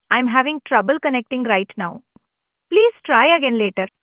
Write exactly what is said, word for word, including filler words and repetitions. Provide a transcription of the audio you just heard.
I'm having trouble connecting right now. Please try again later.